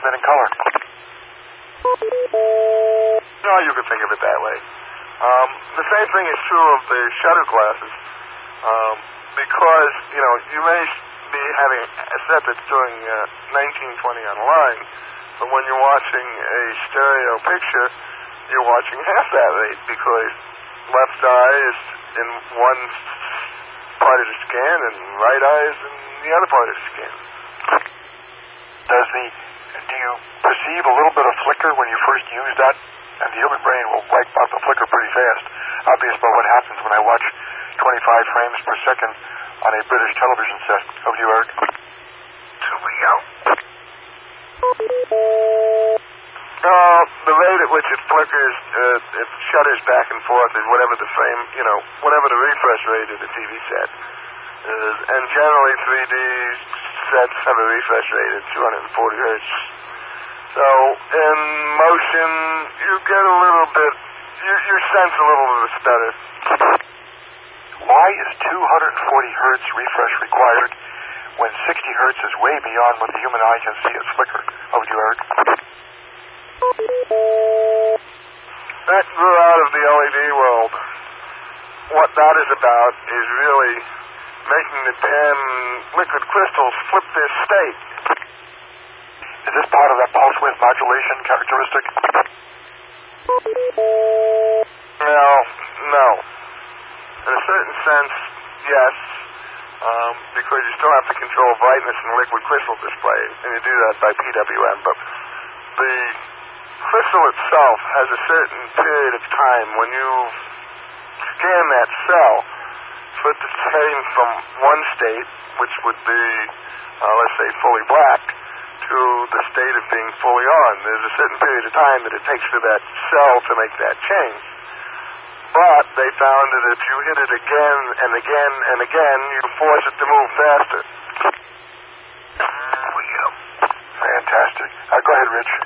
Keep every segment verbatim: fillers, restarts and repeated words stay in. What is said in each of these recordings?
than in color. No, you could think of it that way. Um, the same thing is true of the shutter glasses, um, because, you know, you may be having a set that's doing uh, nineteen twenty on a line, but when you're watching a stereo picture, you're watching half that rate, because left eye is in one part of the scan and right eye is in the other part of the scan. Does the, do you perceive a little bit of flicker when you first use that? And the human brain will wipe out the flicker pretty fast. Obvious about what happens when I watch twenty-five frames per second on a British television set. Over to you, Eric. Here we go. Uh, the rate at which it flickers, uh, it shudders back and forth is whatever the frame, you know, whatever the refresh rate of the T V set is. And generally three D sets have a refresh rate of two hundred forty hertz. So in motion, you get a little bit, you, you sense a little bit of stutter. Why is two hundred forty hertz refresh required when sixty hertz is way beyond what the human eye can see as flicker? Over to you, Eric. That grew out of the L E D world. What that is about is really making the damn liquid crystals flip their state. Is this part of that pulse width modulation characteristic? No, no. In a certain sense, yes, um, because you still have to control brightness in the liquid crystal display, and you do that by P W M, but the crystal itself has a certain period of time when you scan that cell for it to change from one state, which would be, uh, let's say, fully black, to the state of being fully on. There's a certain period of time that it takes for that cell to make that change. But they found that if you hit it again and again and again, you force it to move faster. Here we go. Fantastic. Uh, go ahead, Rich.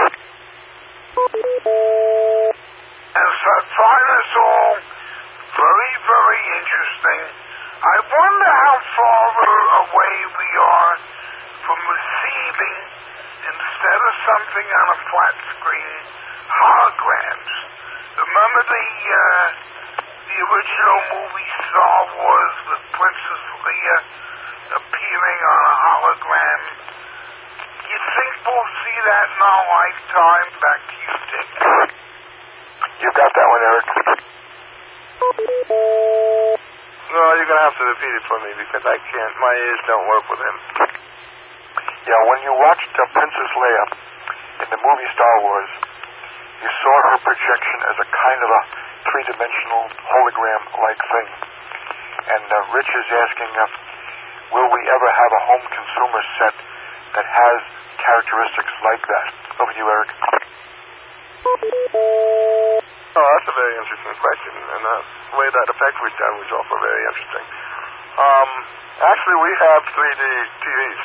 As I find this all very, very interesting, I wonder how far away we are from receiving, instead of something on a flat screen, holograms. Remember the uh, the original movie Star Wars with Princess Leia appearing on a hologram? You think we'll see that in our lifetime? Back to you, Dick. You got that one, Eric. No, you're going to have to repeat it for me because I can't, my ears don't work with him. Yeah, when you watched uh, Princess Leia in the movie Star Wars, you saw her projection as a kind of a three-dimensional hologram-like thing. And uh, Rich is asking, uh, will we ever have a home consumer set that has characteristics like that? Over to you, Eric. Oh, that's a very interesting question, and uh, the way that effect was done was also very interesting. Um, actually, we have three D T Vs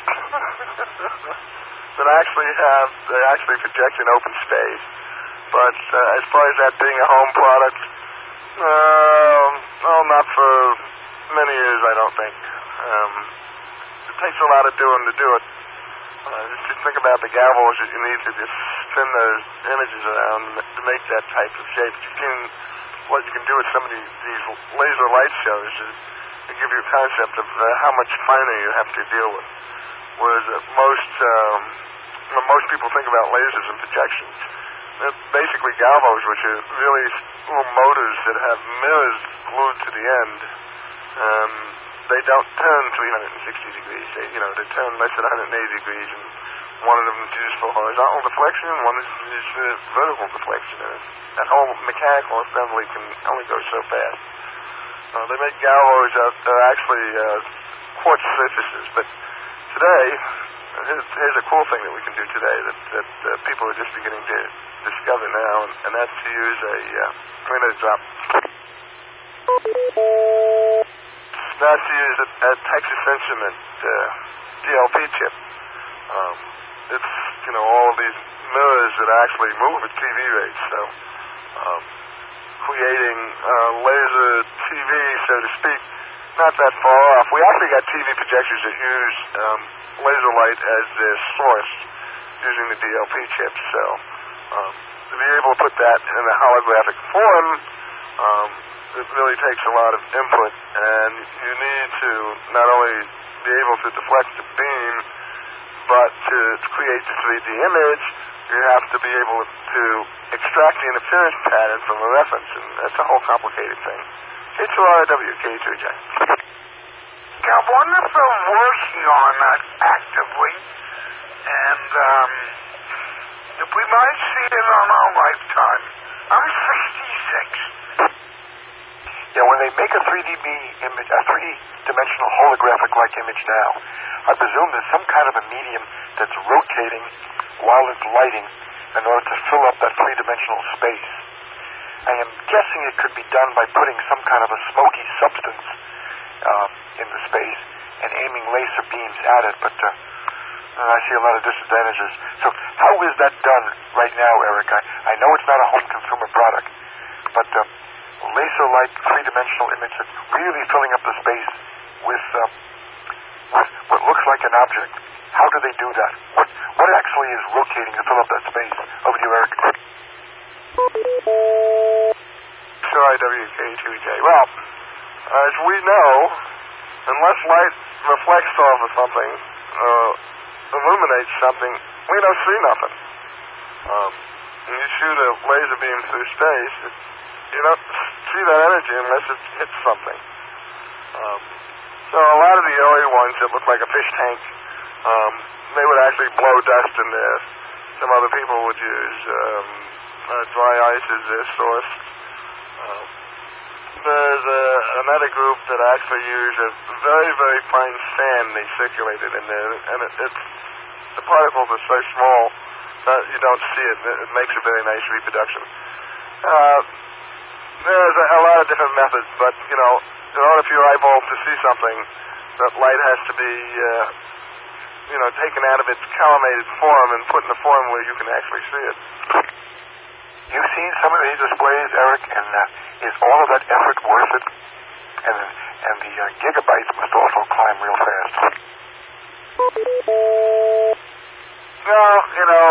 that actually have, they actually project in open space. But uh, as far as that being a home product, uh, no, not for many years, I don't think. Um, it takes a lot of doing to do it. Uh, just think about the gavels that you need to just spin those images around to make that type of shape. You can, what you can do with some of these, these laser light shows is to give you a concept of uh, how much finer you have to deal with. Whereas uh, most um, when most people think about lasers and projections, they're basically galvos, which are really little motors that have mirrors glued to the end. Um, they don't turn three hundred sixty degrees. They, you know, they turn less than one hundred eighty degrees, and one of them is used for horizontal deflection, and one is used for vertical deflection. And that whole mechanical assembly can only go so fast. Uh, they make galvos out that are actually uh, quartz surfaces, but today, here's, here's a cool thing that we can do today that, that uh, people are just beginning to discover now, and, and that's to use a, uh, I'm going to drop, that's to use a, a Texas Instrument uh, D L P chip. Um, it's, you know, all of these mirrors that actually move at T V rates, so um, creating uh, laser T V, so to speak, not that far off. We actually got T V projectors that use um, laser light as their source, using the D L P chips. So um, to be able to put that in a holographic form, um, it really takes a lot of input, and you need to not only be able to deflect the beam, but to create the three D image, you have to be able to extract the interference pattern from a reference, and that's a whole complicated thing. K two R W, K two J. I wonder if they're working on that actively, and um, if we might see it on our lifetime. I'm sixty-six. Yeah, when they make a three D B image, a three-dimensional holographic-like image now, I presume there's some kind of a medium that's rotating while it's lighting in order to fill up that three-dimensional space. I am guessing it could be done by putting some kind of a smoky substance uh, in the space and aiming laser beams at it, but uh, I see a lot of disadvantages. So how is that done right now, Eric? I, I know it's not a home consumer product, but uh, laser-like three-dimensional image that's really filling up the space with, uh, with what looks like an object. How do they do that? What what actually is rotating to fill up that space? Over to you, Eric. Sure, I W K two J. Well, as we know, unless light reflects off of something, uh, illuminates something, we don't see nothing. Um, when you shoot a laser beam through space, it, you don't see that energy unless it hits something. Um, so a lot of the early ones that look like a fish tank, um, they would actually blow dust in there. Some other people would use um, uh, dry ice as their source. Um, there's a, another group that actually use a very, very fine sand they circulated in there, and it, it's, the particles are so small that you don't see it. It makes a very nice reproduction. Uh, there's a, a lot of different methods, but, you know, in order for your eyeball to see something, that light has to be, uh, you know, taken out of its collimated form and put in a form where you can actually see it. You've seen some of these displays, Eric, and uh, is all of that effort worth it? And and the uh, gigabytes must also climb real fast. No, you know,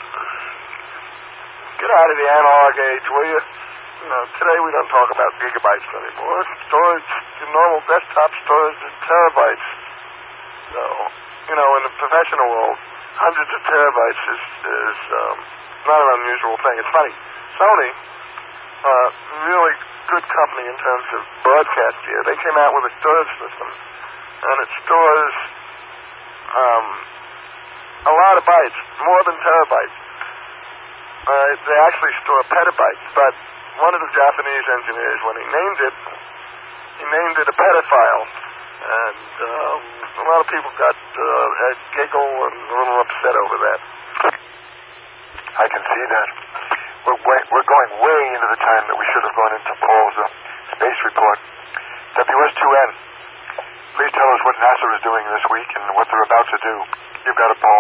get out of the analog age, will you? You know, today we don't talk about gigabytes anymore. Storage, your normal desktop storage is terabytes. So, you know, in the professional world, hundreds of terabytes is, is um, not an unusual thing. It's funny. Sony, uh, really good company in terms of broadcast gear. They came out with a storage system, and it stores um, a lot of bytes, more than terabytes. Uh, they actually store petabytes, but one of the Japanese engineers, when he named it, he named it a petaphile. And um, a lot of people got uh, a giggle and a little upset over that. I can see that. We're, way, we're going way into the time that we should have gone into Paul's uh, space report. W S two N, please tell us what NASA is doing this week and what they're about to do. You've got it, Paul.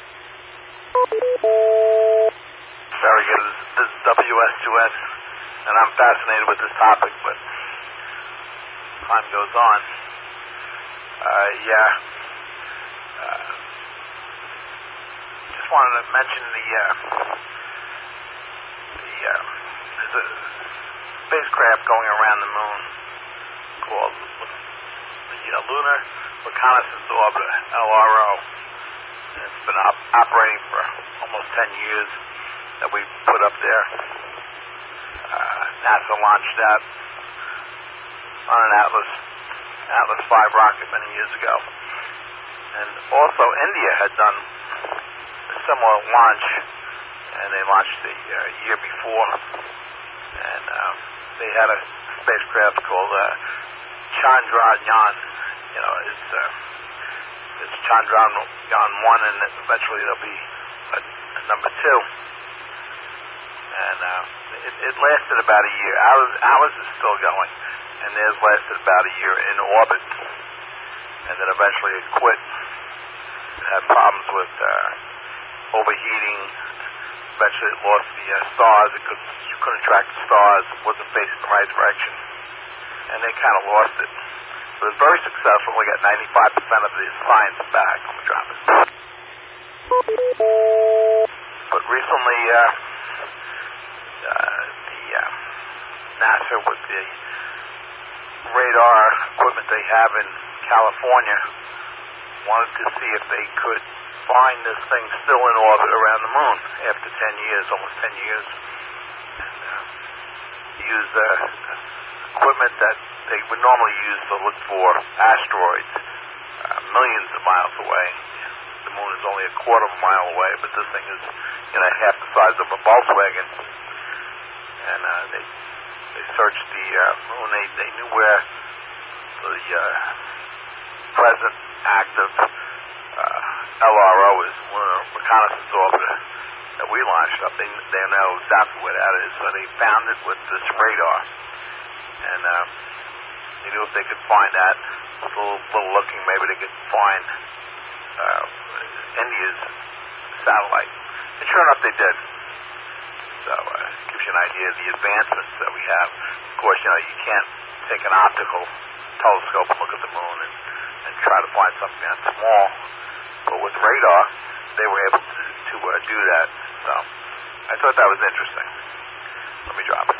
Very good. This is W S two N, and I'm fascinated with this topic, but time goes on. Uh, yeah. Uh, just wanted to mention the, uh, the, uh, there's a spacecraft going around the moon called the uh, Lunar Reconnaissance Orbiter, L R O. And it's been op- operating for almost ten years that we put up there. Uh, NASA launched that on an Atlas Atlas five rocket many years ago. And also India had done a similar launch, and they launched the uh, year before. And um, they had a spacecraft called uh, Chandrayaan. You know, it's, uh, it's Chandrayaan one, and eventually there'll be a, a number two. And uh, it, it lasted about a year. Ours, ours is still going. And theirs lasted about a year in orbit, and then eventually it quit. It had problems with uh, overheating. Eventually it lost the uh, stars. It could, you couldn't track the stars. It wasn't facing the right direction. And they kind of lost it. It was very successful. We got ninety-five percent of the science back when we dropped it. uh, uh, the uh, NASA with the radar equipment they have in California wanted to see if they could find this thing still in orbit around the moon after ten years, almost ten years. And uh, use uh, equipment that they would normally use to look for asteroids uh, millions of miles away. The moon is only a quarter of a mile away, but this thing is, you know, half the size of a Volkswagen. And uh, they they searched the uh, moon. They they knew where the uh, present active uh, L R O is, Lunar Reconnaissance Orbiter, that we launched up. They they know exactly where that is, so they found it with this radar. And uh, they knew if they could find that, with a little, little looking, maybe they could find uh, India's satellite. And sure enough, they did. So uh, it gives you an idea of the advancements that we have. Of course, you know, you can't take an optical telescope and look at the moon and, and try to find something that small. But with radar, they were able to, to uh, do that. So I thought that was interesting. Let me drop it.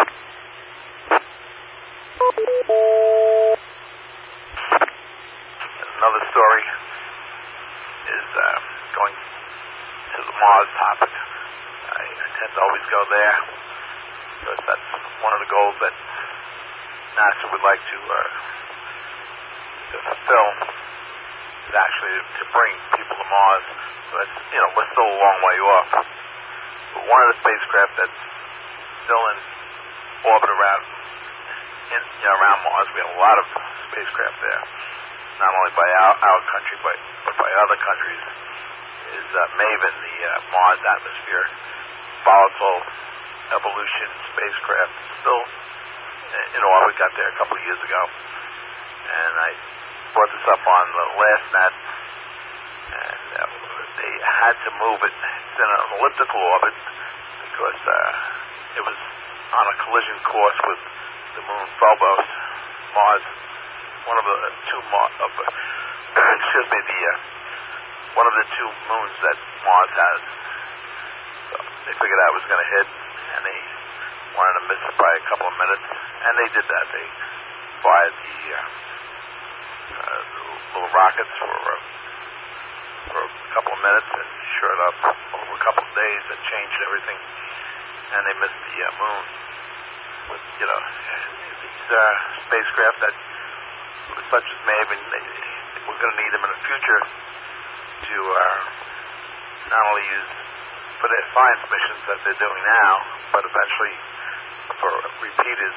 Another story is uh, going to the Mars topic. I, I tend to always go there because that's one of the goals that NASA would like to, uh, to fulfill, is actually to bring people to Mars. But, you know, we're still a long way off. But one of the spacecraft that's still in orbit around, in, you know, around Mars, we have a lot of spacecraft there, not only by our, our country, but, but by other countries, is uh, MAVEN, the uh, Mars Atmosphere Volatile Evolution spacecraft, still in orbit, got there a couple of years ago. And I brought this up on the last net, and uh, they had to move it. It's in an elliptical orbit because uh, it was on a collision course with the moon Phobos. Mars, one of the two, Mar- of, uh, excuse me, the uh, one of the two moons that Mars has. So they figured that was going to hit, and they wanted to miss it by a couple of minutes, and they did that. They fired the uh, uh, little rockets for uh, for a couple of minutes, and sure enough, over a couple of days, it changed everything, and they missed the uh, moon. With, you know, these uh, spacecraft that, such as MAVEN, they, we're going to need them in the future to uh, not only use for their science missions that they're doing now, but eventually for repeaters.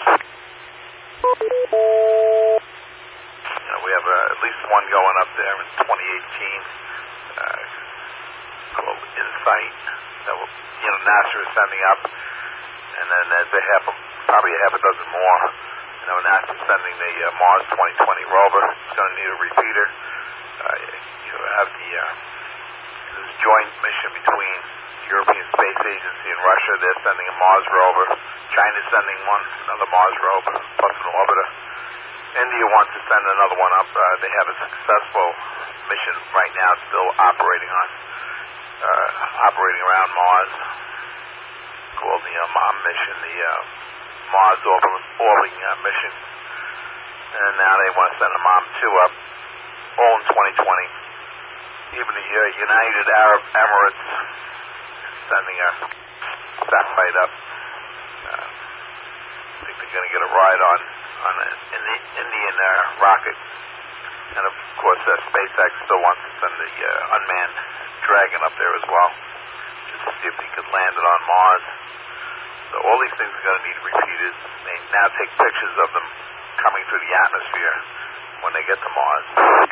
You know, we have uh, at least one going up there in twenty eighteen uh, called InSight that will, you know, NASA is sending up, and then there's a half, a, probably a half a dozen more. You know, NASA's sending the uh, Mars twenty twenty rover. It's going to need a repeater. Uh, you have the uh, this joint mission between the European Space Agency and Russia. They're sending a Mars rover. China's sending one, another Mars rover, plus an orbiter. India wants to send another one up. Uh, they have a successful mission right now, still operating on, uh, operating around Mars, called the uh, MOM mission, the uh, Mars orbiting, orbiting uh, mission. And now they want to send a MOM two up, all in twenty twenty. Even the uh, United Arab Emirates sending a satellite up. Uh, I think they're going to get a ride on on an Indian uh, rocket. And of course, uh, SpaceX still wants to send the uh, unmanned Dragon up there as well, just to see if they could land it on Mars. So all these things are going to need repeated. They now take pictures of them coming through the atmosphere when they get to Mars.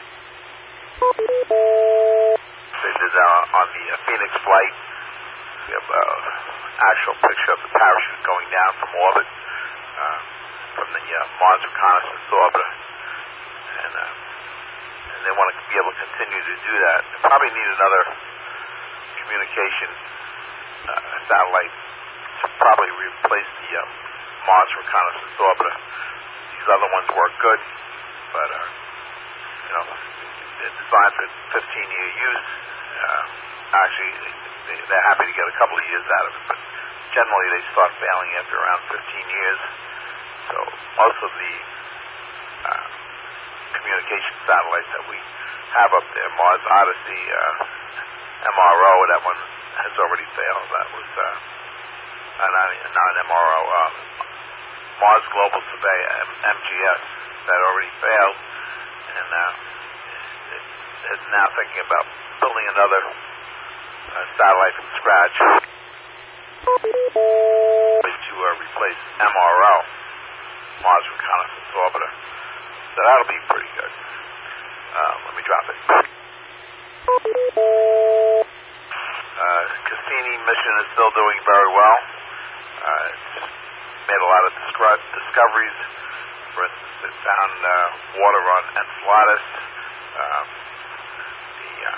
They did that on the uh, Phoenix flight. We have an uh, actual picture of the parachute going down from orbit, uh, from the uh, Mars Reconnaissance Orbiter. And, uh, and they want to be able to continue to do that. They probably need another communication uh, satellite to probably replace the uh, Mars Reconnaissance Orbiter. These other ones work good, but, uh, you know, they're designed for fifteen year use. Uh, actually, they, they're happy to get a couple of years out of it, but generally they start failing after around fifteen years. So most of the uh, communication satellites that we have up there, Mars Odyssey, uh, M R O, that one has already failed. That was uh, not, not an M R O, uh, Mars Global Survey, M G S, that already failed, and uh, it, it's now thinking about building another uh, satellite from scratch to uh, replace M R O, Mars Reconnaissance Orbiter. So that'll be pretty good. Uh, let me drop it. Uh, Cassini mission is still doing very well. Uh, it's made a lot of discru- discoveries. For instance, it found uh, water on Enceladus. Um, the, uh,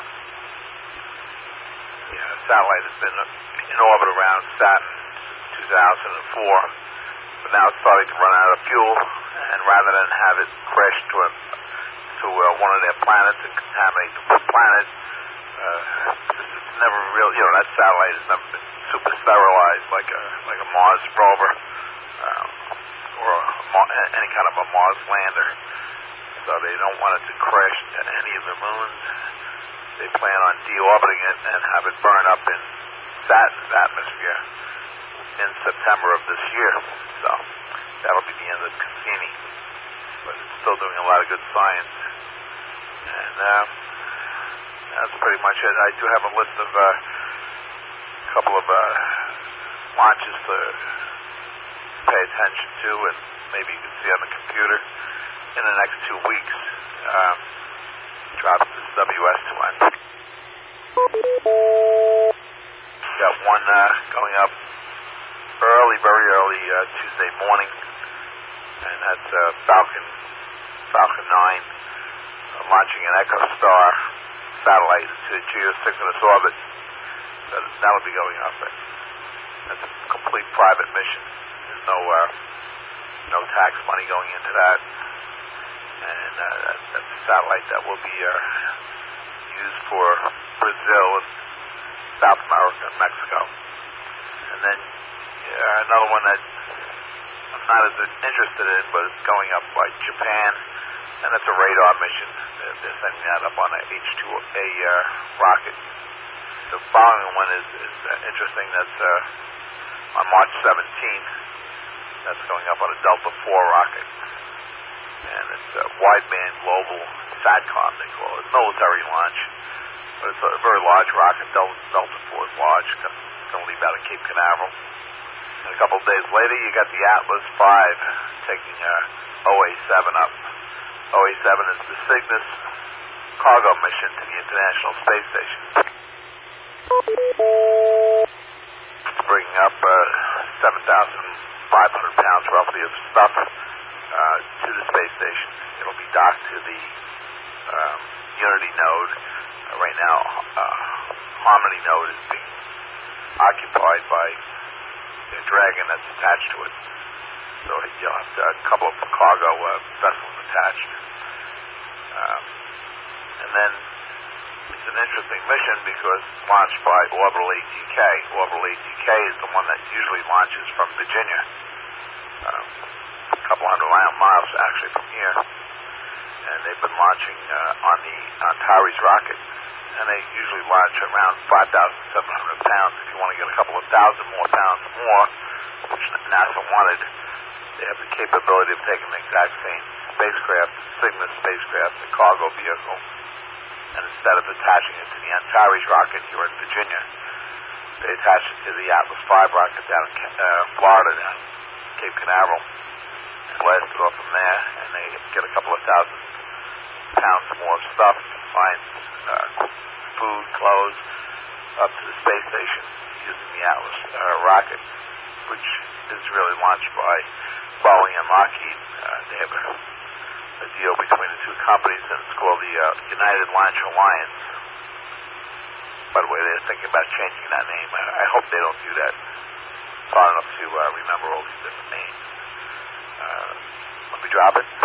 the uh, satellite has been in orbit around Saturn since two thousand four, but now it's starting to run out of fuel, and rather than have it crash to a, to uh, one of their planets and contaminate the planet, uh, it's never really, you know, that satellite has never been super sterilized like a like a Mars rover um, or a, any kind of a Mars lander. So they don't want it to crash into any of the moons. They plan on deorbiting it and have it burn up in Saturn's atmosphere in September of this year. So that'll be the end of Cassini. But it's still doing a lot of good science. And uh, that's pretty much it. I do have a list of uh, a couple of uh, launches to pay attention to, and maybe you can see on the computer in the next two weeks. Um, drop this W S two line. Got one uh, going up early, very early uh, Tuesday morning, and that's uh, Falcon Falcon nine uh, launching an EchoStar satellite to geosynchronous orbit. So that'll be going up. That's a complete private mission. There's no uh, no tax money going into that. And uh, that, that's a satellite that will be uh, used for Brazil and South America and Mexico. And then uh, another one that I'm not as interested in, but it's going up by Japan, and that's a radar mission. They're, they're sending that up on a H two A uh, rocket. The following one is, is uh, interesting. That's uh, on March seventeenth. That's going up on a Delta four rocket. And it's a wideband global SATCOM, they call it. Military launch. But it's a very large rocket. Delta, Delta four is large. It's going to leave out of Cape Canaveral. And a couple of days later, you got the Atlas five taking uh, O A seven up. O A seven is the Cygnus cargo mission to the International Space Station. It's bringing up uh, seven thousand five hundred pounds roughly of stuff uh, to the space station. It'll be docked to the um, Unity node. Uh, right now, uh, Harmony node is being occupied by the Dragon that's attached to it. So you'll have to, a couple of cargo uh, vessels attached. Um, and then it's an interesting mission because it's launched by Orbital A T K. Orbital A T K is the one that usually launches from Virginia, um, a couple hundred miles actually from here. And they've been launching uh, on the Antares rocket, and they usually launch around five thousand seven hundred pounds. If you want to get a couple of thousand more pounds more, which NASA wanted, they have the capability of taking the exact same spacecraft, Cygnus spacecraft, the cargo vehicle, and instead of attaching it to the Antares rocket here in Virginia, they attach it to the Atlas five rocket down in uh, Florida, down Cape Canaveral, and blast it off from there, and they get a couple of thousand pounds more of stuff, find uh, food, clothes, up to the space station using the Atlas uh, rocket, which is really launched by Boeing and Lockheed. Uh, they have a, a deal between the two companies, and it's called the uh, United Launch Alliance. By the way, they're thinking about changing that name. I, I hope they don't do that. It's hard enough to uh, remember all these different names. Uh, let me drop it.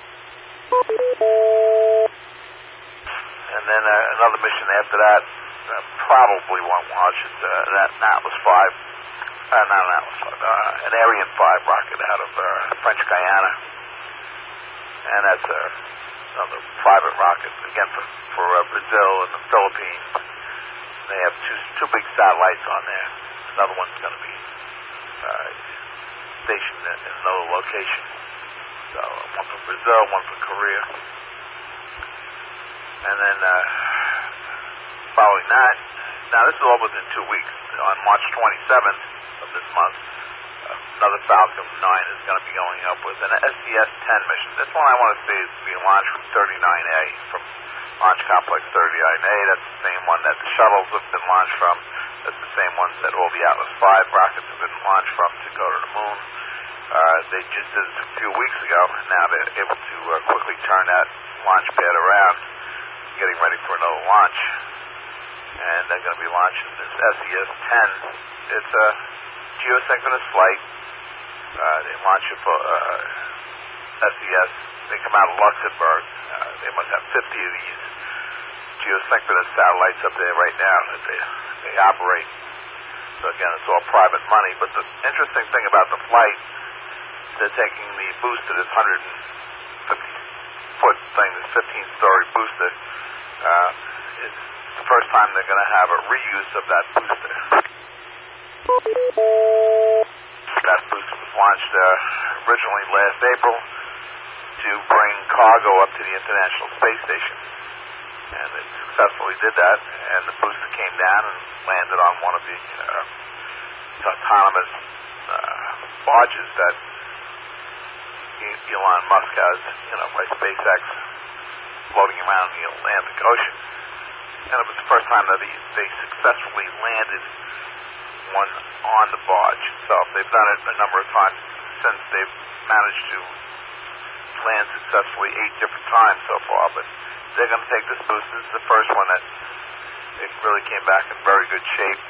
And then uh, another mission after that uh, probably won't launch. It's uh, that Atlas five. Uh, no, no, uh, an Ariane five rocket out of uh, French Guiana, and that's uh, another private rocket again for for uh, Brazil and the Philippines. They have two two big satellites on there. Another one's going to be uh, stationed in, in another location. So one for Brazil, one for Korea, and then uh, following that, now this is all within two weeks. On March twenty-seventh of this month, uh, another Falcon nine is going to be going up with an S C S ten mission. This one I want to say is being launched from thirty-nine A, from Launch Complex thirty-nine A. That's the same one that the shuttles have been launched from. That's the same ones that all the Atlas five rockets have been launched from to go to the moon. Uh, they just did this a few weeks ago. Now they're able to uh, quickly turn that launch pad around, getting ready for another launch. And they're going to be launching this S C S ten. It's a geosynchronous flight. Uh, they launch it for uh, S C S. They come out of Luxembourg. Uh, they must have fifty of these geosynchronous satellites up there right now that they, they operate. So again, it's all private money. But the interesting thing about the flight, they're taking the booster, this one hundred fifty foot thing, this fifteen story booster. Uh, it's the first time they're going to have a reuse of that booster. That booster was launched uh, originally last April to bring cargo up to the International Space Station. And it successfully did that, and the booster came down and landed on one of the uh, autonomous uh, barges that Elon Musk has, you know, by SpaceX, floating around the Atlantic Ocean. And it was the first time that they, they successfully landed one on the barge itself. They've done it a number of times since they've managed to land successfully eight different times so far, but they're going to take this booster. This is the first one that it really came back in very good shape,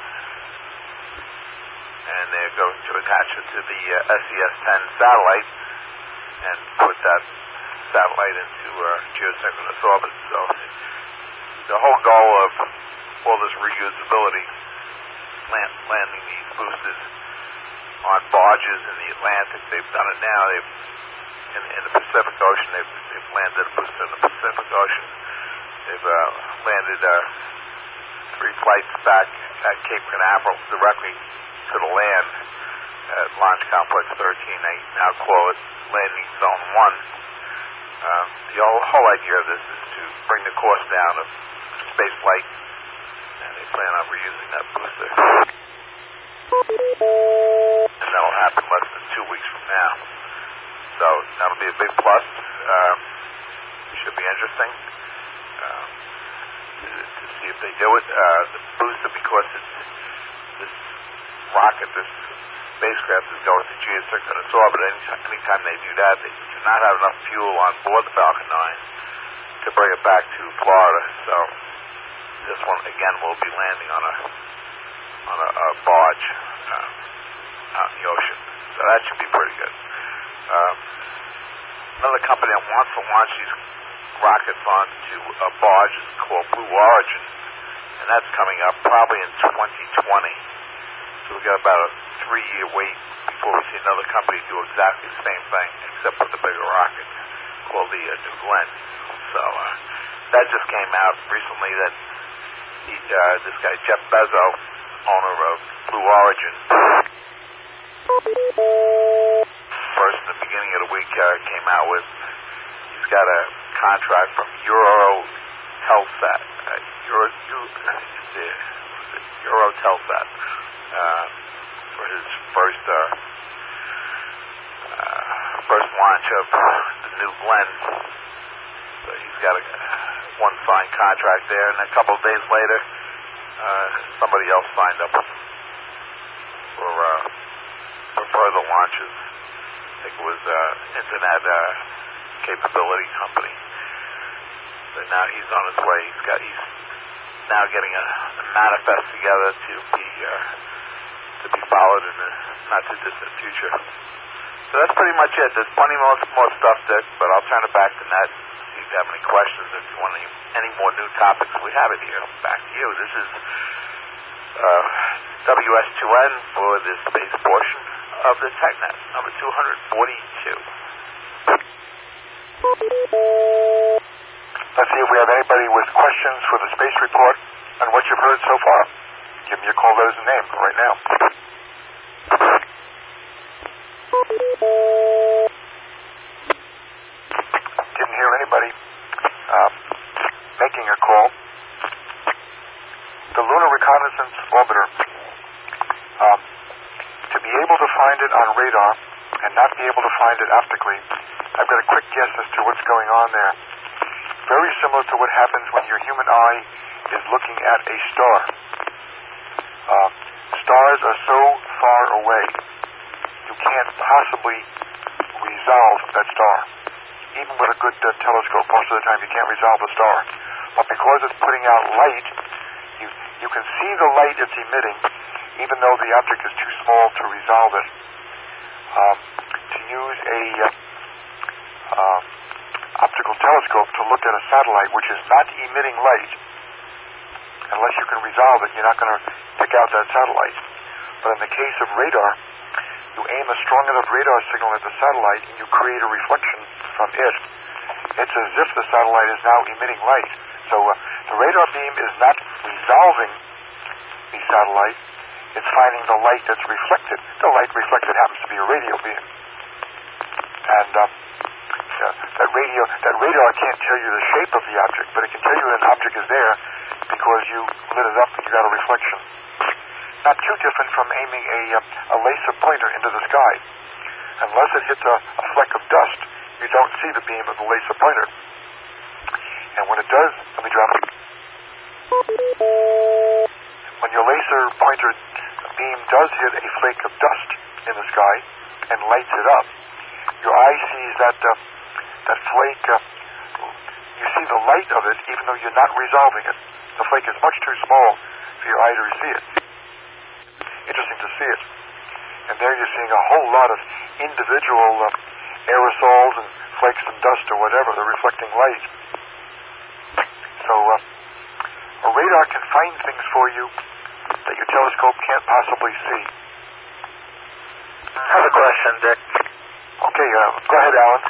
and they're going to attach it to the uh, S C S ten satellite and put that satellite into uh, geosynchronous orbit. So the whole goal of all this reusability, land, landing these boosters on barges in the Atlantic, they've done it now. They've in, in the Pacific Ocean, they've, they've landed a booster in the Pacific Ocean. They've uh, landed uh, three flights back at Cape Canaveral directly to the land at Launch Complex thirteen. They now call it Landing Zone one. Um, the whole, whole idea of this is to bring the cost down of space flight, and they plan on reusing that booster. And that'll happen less than two weeks from now. So that'll be a big plus. Um, should be interesting um, to, to see if they do it. Uh, the booster, because it's this rocket, this spacecraft is going to geosynchronous orbit. Anytime, anytime they do that, they do not have enough fuel on board the Falcon nine to bring it back to Florida. So this one again will be landing on a on a, a barge uh, out in the ocean. So that should be pretty good. Um, another company that wants to launch these rockets onto a barge is called Blue Origin, and that's coming up probably in twenty twenty. So we've got about a three-year wait before we see another company do exactly the same thing, except with the bigger rocket called the uh, New Glenn. So uh, that just came out recently that he, uh, this guy, Jeff Bezos, owner of Blue Origin, first in the beginning of the week uh, came out with, he's got a contract from Eurotelsat, uh, Euro, Euro, Eurotelsat, uh, for his first uh, uh, first launch of the New Glenn. So he's got a one signed contract there, and a couple of days later, uh, somebody else signed up for uh, for further launches. I think it was uh, Internet uh, Capability Company. But now he's on his way. He's got he's now getting a, a manifest together to be uh, to be followed in the not too distant future. So that's pretty much it. There's plenty more more stuff, Dick, but I'll turn it back to Ned. See if you have any questions. If you want any, any more new topics, we have it here. Back to you. This is uh, W S two N for the space portion of the TechNet, number two hundred forty-two. Let's see if we have anybody with questions for the space report on what you've heard so far. Give me a call, letters, and name right now. Didn't hear anybody um, making a call. The Lunar Reconnaissance Orbiter, um, to be able to find it on radar and not be able to find it optically, I've got a quick guess as to what's going on there. Very similar to what happens when your human eye is looking at a star. Uh, stars are so far away, you can't possibly resolve that star. Even with a good uh, telescope, most of the time you can't resolve a star. But because it's putting out light, you, you can see the light it's emitting, even though the object is too small to resolve it. Um, to use a uh, uh, optical telescope to look at a satellite which is not emitting light, unless you can resolve it, you're not going to pick out that satellite. But in the case of radar, you aim a strong enough radar signal at the satellite and you create a reflection from it. It's as if the satellite is now emitting light. So uh, the radar beam is not resolving the satellite, it's finding the light that's reflected. The light reflected happens to be a radio beam. And uh, uh, that radio, that radar can't tell you the shape of the object, but it can tell you that an object is there because you lit it up and you got a reflection. Not too different from aiming a, uh, a laser pointer into the sky. Unless it hits a, a fleck of dust, you don't see the beam of the laser pointer. And when it does, let me drop it. When your laser pointer beam does hit a flake of dust in the sky and lights it up, your eye sees that uh, that flake. Uh, you see the light of it, even though you're not resolving it. The flake is much too small for your eye to see it. Interesting to see it. And there you're seeing a whole lot of individual uh, aerosols and flakes and dust or whatever. They're reflecting light. So uh, a radar can find things for you that your telescope can't possibly see. I have a question, Dick. Okay, uh, go ahead, Alan.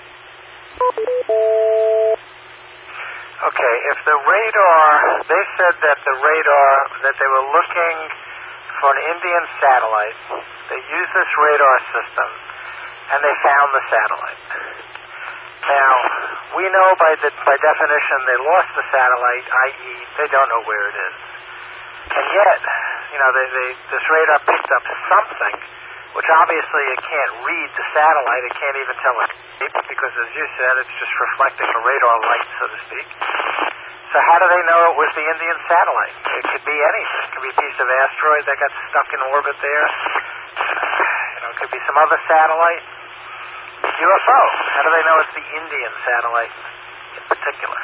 Okay, if the radar, they said that the radar, that they were looking for an Indian satellite. They used this radar system, and they found the satellite. Now, we know by the, by definition they lost the satellite, that is they don't know where it is. And yet, you know, they, they, this radar picked up something, which obviously it can't read the satellite. It can't even tell its shape because, as you said, it's just reflecting a radar light, so to speak. So how do they know it was the Indian satellite? It could be anything. It could be a piece of asteroid that got stuck in orbit there. You know, it could be some other satellite. U F O. How do they know it's the Indian satellite in particular?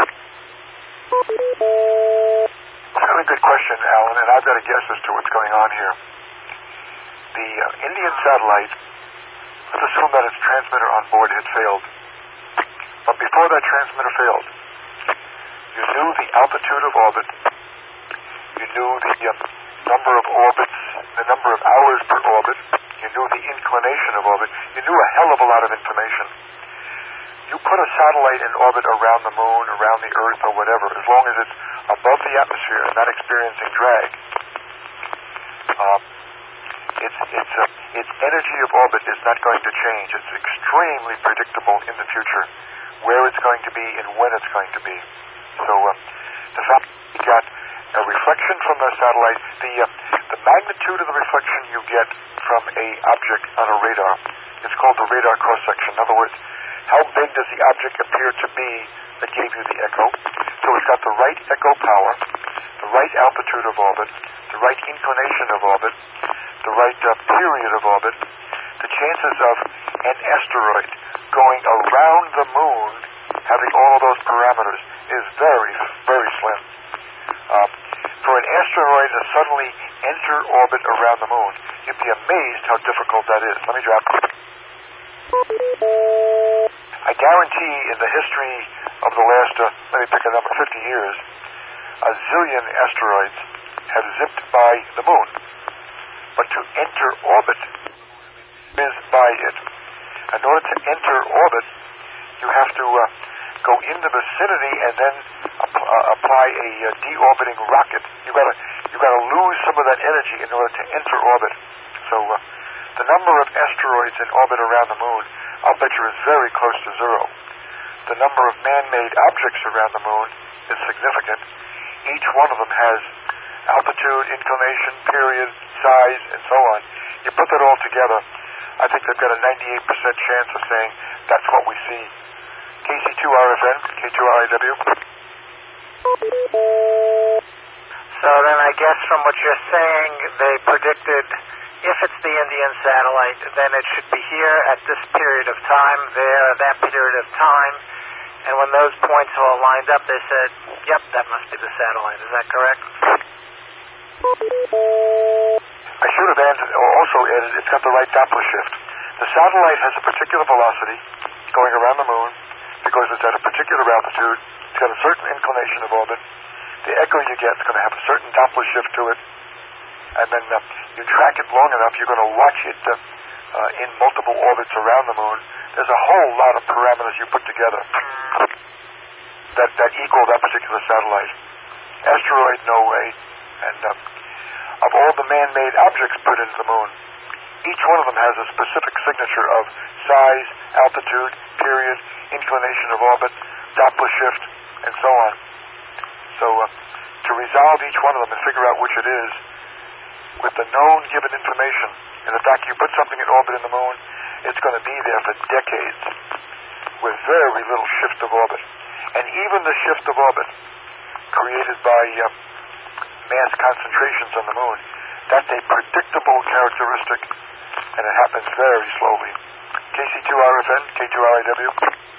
Very good question, Alan, and I've got a guess as to what's going on here. The uh, Indian satellite, let's assume that its transmitter on board had failed. But before that transmitter failed, you knew the altitude of orbit, you knew the uh, number of orbits, the number of hours per orbit, you knew the inclination of orbit, you knew a hell of a lot of information. You put a satellite in orbit around the moon, around the Earth, or whatever, as long as it's above the atmosphere and not experiencing drag, uh, its, its, uh, its energy of orbit is not going to change. It's extremely predictable in the future where it's going to be and when it's going to be. So uh, the fact that you got a reflection from the satellite, the, uh, the magnitude of the reflection you get from a object on a radar, it's called the radar cross-section. In other words, how big does the object appear to be that gave you the echo? So it's got the right echo power, the right altitude of orbit, the right inclination of orbit, the right uh, period of orbit. The chances of an asteroid going around the moon having all of those parameters is very, very slim. Uh, for an asteroid to suddenly enter orbit around the moon, you'd be amazed how difficult that is. Let me drop it. I guarantee in the history of the last, uh, let me pick a number, fifty years, a zillion asteroids have zipped by the moon. But to enter orbit is by it. In order to enter orbit, you have to uh, go in the vicinity and then ap- uh, apply a uh, deorbiting rocket. You gotta you gotta lose some of that energy in order to enter orbit. So uh, the number of asteroids in orbit around the moon, I'll bet you, is very close to zero. The number of man-made objects around the moon is significant. Each one of them has altitude, inclination, period, size, and so on. You put that all together, I think they've got a ninety-eight percent chance of saying that's what we see. K C two R F N, K two R I W. So then I guess from what you're saying, they predicted if it's the Indian satellite, then it should be here at this period of time, there at that period of time. And when those points all lined up, they said, yep, that must be the satellite. Is that correct? I should have added, or also added, it's got the right Doppler shift. The satellite has a particular velocity going around the moon because it's at a particular altitude. It's got a certain inclination of orbit. The echo you get is going to have a certain Doppler shift to it. And then uh, you track it long enough, you're going to watch it uh, uh, in multiple orbits around the moon. There's a whole lot of parameters you put together that, that equal that particular satellite. Asteroid, no way. And uh, of all the man-made objects put into the moon, each one of them has a specific signature of size, altitude, period, inclination of orbit, Doppler shift, and so on. So uh, to resolve each one of them and figure out which it is, with the known given information, and the fact you put something in orbit in the moon, it's going to be there for decades with very little shift of orbit. And even the shift of orbit created by uh, mass concentrations on the moon, that's a predictable characteristic, and it happens very slowly. K C two R F N, K two R I W.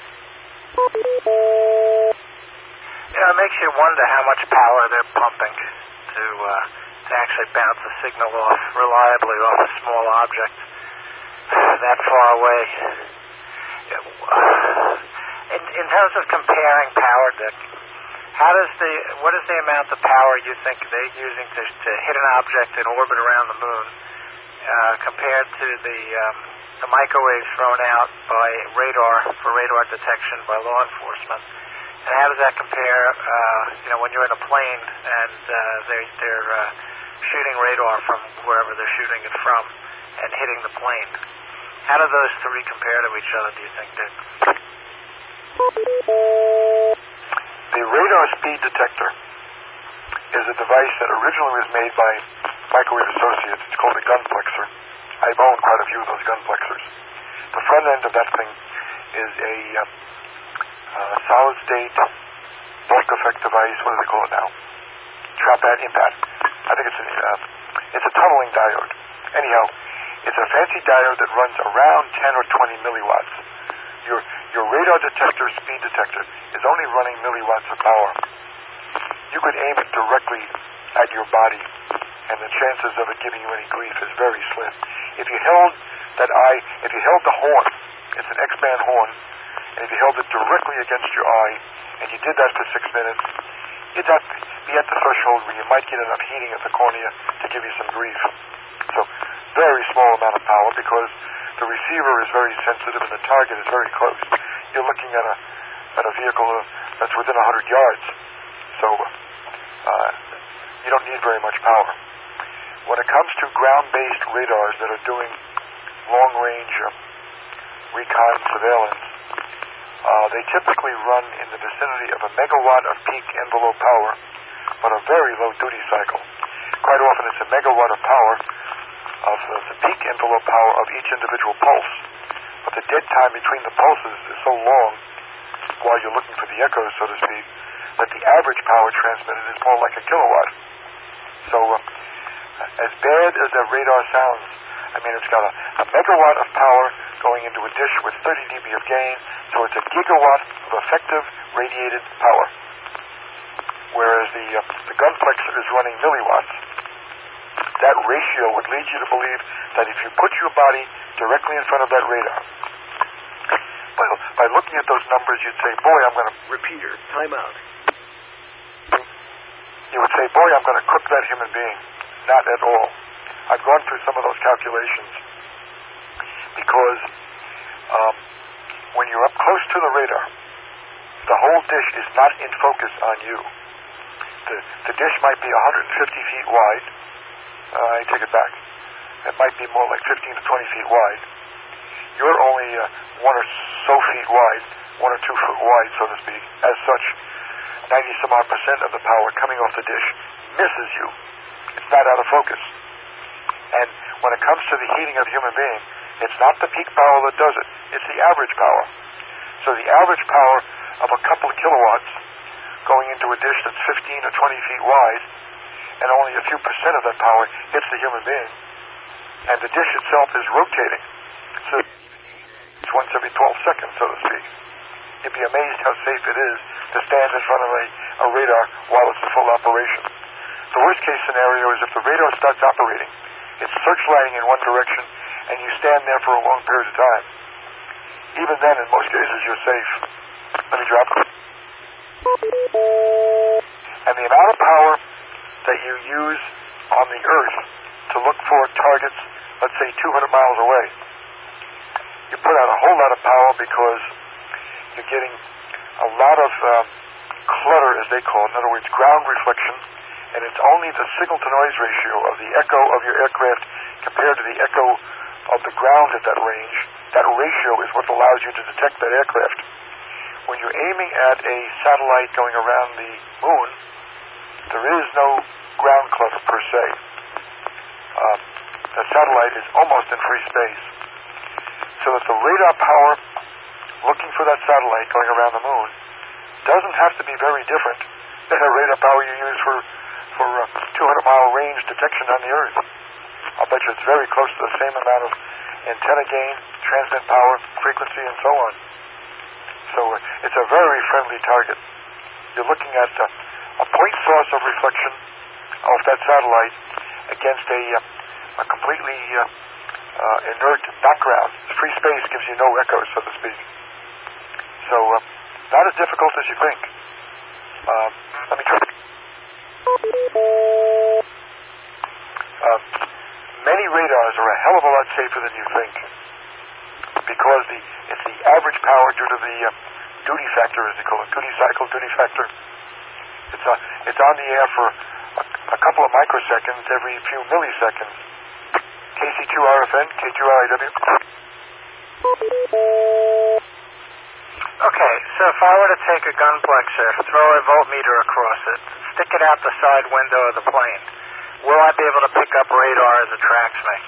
You know, it makes you wonder how much power they're pumping to uh, to actually bounce a signal off reliably off a small object that far away. In, in terms of comparing power, Dick, how does the what is the amount of power you think they're using to, to hit an object in orbit around the moon uh, compared to the um, the microwaves thrown out by radar for radar detection by law enforcement? And how does that compare, uh, you know, when you're in a plane and uh, they're, they're uh, shooting radar from wherever they're shooting it from and hitting the plane? How do those three compare to each other, do you think, Dick? The radar speed detector is a device that originally was made by Microwave Associates. It's called a gunplexer. I've owned quite a few of those gunplexers. The front end of that thing is a uh, uh, solid-state bulk effect device. What do they call it now? Trap pad impact. I think it's a, uh, it's a tunneling diode. Anyhow, it's a fancy diode that runs around ten or twenty milliwatts. Your your radar detector, speed detector, is only running milliwatts of power. You could aim it directly at your body, and the chances of it giving you any grief is very slim. If you held that eye, if you held the horn, it's an X-band horn, and if you held it directly against your eye, and you did that for six minutes, you'd have to be at the threshold where you might get enough heating at the cornea to give you some grief. So, very small amount of power because the receiver is very sensitive and the target is very close. You're looking at a at a vehicle that's within one hundred yards. So, uh, you don't need very much power. When it comes to ground-based radars that are doing long-range uh, recon surveillance, uh, they typically run in the vicinity of a megawatt of peak envelope power, but a very low duty cycle. Quite often it's a megawatt of power of the, the peak envelope power of each individual pulse. But the dead time between the pulses is so long while you're looking for the echoes, so to speak, that the average power transmitted is more like a kilowatt. So uh, as bad as that radar sounds, I mean, it's got a, a megawatt of power going into a dish with thirty decibels of gain, so it's a gigawatt of effective radiated power. Whereas the, uh, the gunplexer is running milliwatts. That ratio would lead you to believe that if you put your body directly in front of that radar, by, by looking at those numbers, you'd say, boy, I'm going to... Repeater, time out. you would say, boy, I'm going to cook that human being. Not at all. I've gone through some of those calculations because um, when you're up close to the radar, the whole dish is not in focus on you. The, the dish might be one hundred fifty feet wide. Uh, I take it back. It might be more like fifteen to twenty feet wide. You're only uh, one or so feet wide, one or two foot wide, so to speak. As such, ninety some odd percent of the power coming off the dish misses you. It's not out of focus. And when it comes to the heating of a human being, it's not the peak power that does it. It's the average power. So the average power of a couple of kilowatts going into a dish that's fifteen or twenty feet wide, and only a few percent of that power hits the human being. And the dish itself is rotating. So it's once every twelve seconds, so to speak. You'd be amazed how safe it is to stand in front of a, a radar while it's in full operation. The worst case scenario is if the radar starts operating, it's searchlighting in one direction, and you stand there for a long period of time. Even then, in most cases, you're safe. Let me drop it. And the amount of power that you use on the Earth to look for targets, let's say two hundred miles away, you put out a whole lot of power because you're getting a lot of um, clutter, as they call it. In other words, ground reflection, and it's only the signal-to-noise ratio of the echo of your aircraft compared to the echo of the ground at that range. That ratio is what allows you to detect that aircraft. When you're aiming at a satellite going around the moon, there is no ground clutter per se. Um, the satellite is almost in free space. So that the radar power looking for that satellite going around the moon doesn't have to be very different than the radar power you use for, for uh, two hundred mile range detection on the Earth. I'll bet you it's very close to the same amount of antenna gain, transmit power, frequency, and so on. So uh, it's a very friendly target. You're looking at uh, a point source of reflection of that satellite against a, uh, a completely uh, uh, inert background. Free space gives you no echo, so to speak. So uh, not as difficult as you think. Um, let me try. Uh, many radars are a hell of a lot safer than you think, because the it's the average power due to the uh, duty factor, as they call it, duty cycle, duty factor. It's uh, it's on the air for a, a couple of microseconds every few milliseconds. K C two R F N, K two R I W. Okay, so if I were to take a gunplexer, throw a voltmeter across it, stick it out the side window of the plane, will I be able to pick up radar as it tracks me?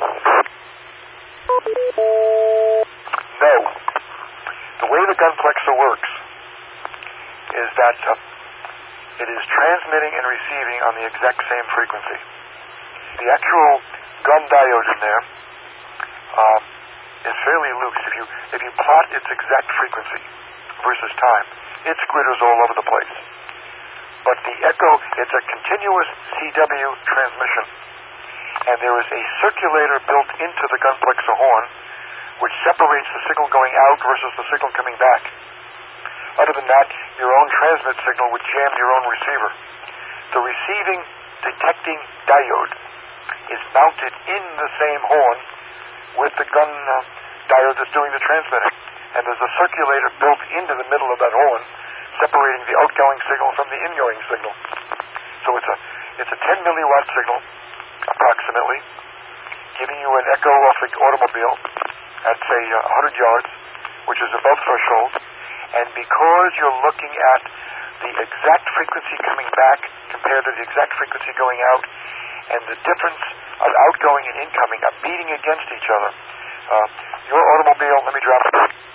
No. The way the gunplexer works is that uh, it is transmitting and receiving on the exact same frequency. The actual gun diode in there um, is fairly loose. If you if you plot its exact frequency versus time, it squitters all over the place. But the echo, it's a continuous C W transmission, and there is a circulator built into the gunplexer horn which separates the signal going out versus the signal coming back. Other than that, your own transmit signal would jam your own receiver. The receiving detecting diode is mounted in the same horn with the gun uh, diode that's doing the transmitting. And there's a circulator built into the middle of that horn, separating the outgoing signal from the ingoing signal. So it's a it's a ten milliwatt signal, approximately, giving you an echo off the automobile at, say, uh, one hundred yards, which is above threshold. And because you're looking at the exact frequency coming back compared to the exact frequency going out, and the difference of outgoing and incoming are beating against each other, uh, your automobile, let me drop it.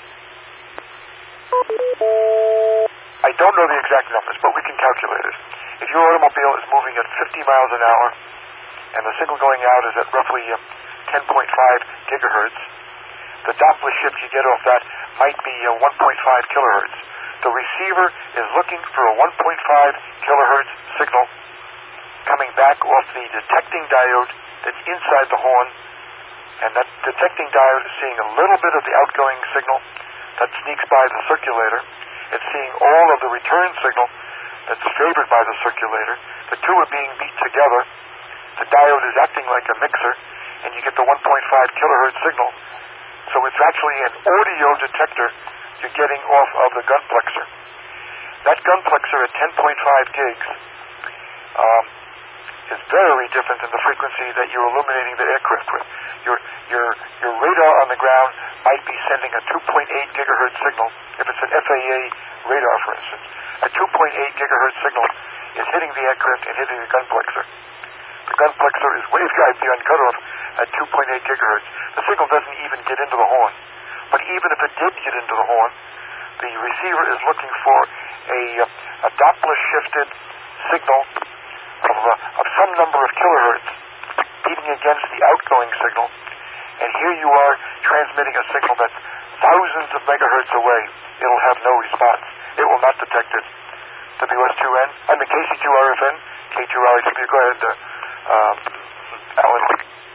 I don't know the exact numbers, but we can calculate it. If your automobile is moving at fifty miles an hour, and the signal going out is at roughly uh, ten point five gigahertz, the Doppler shift you get off that might be uh, one point five kilohertz. The receiver is looking for a one point five kilohertz signal coming back off the detecting diode that's inside the horn, and that detecting diode is seeing a little bit of the outgoing signal that sneaks by the circulator. It's seeing all of the return signal that's favored by the circulator. The two are being beat together. The diode is acting like a mixer, and you get the one point five kilohertz signal. So it's actually an audio detector you're getting off of the gunplexer. That gunplexer at ten point five gigs um, is very different than the frequency that you're illuminating the aircraft with. Your your your radar on the ground might be sending a two point eight gigahertz signal. If it's an F A A radar, for instance, a two point eight gigahertz signal is hitting the aircraft and hitting the gunplexer. The gunplexer is waveguide beyond cutoff at two point eight gigahertz. The signal doesn't even get into the horn. But even if it did get into the horn, the receiver is looking for a, a Doppler-shifted signal of, uh, of some number of kilohertz beating against the outgoing signal. And here you are transmitting a signal that's thousands of megahertz away. It'll have no response. It will not detect it. W S two N, I mean K C two R F N, K two R I W. Go ahead, uh, um, Alan.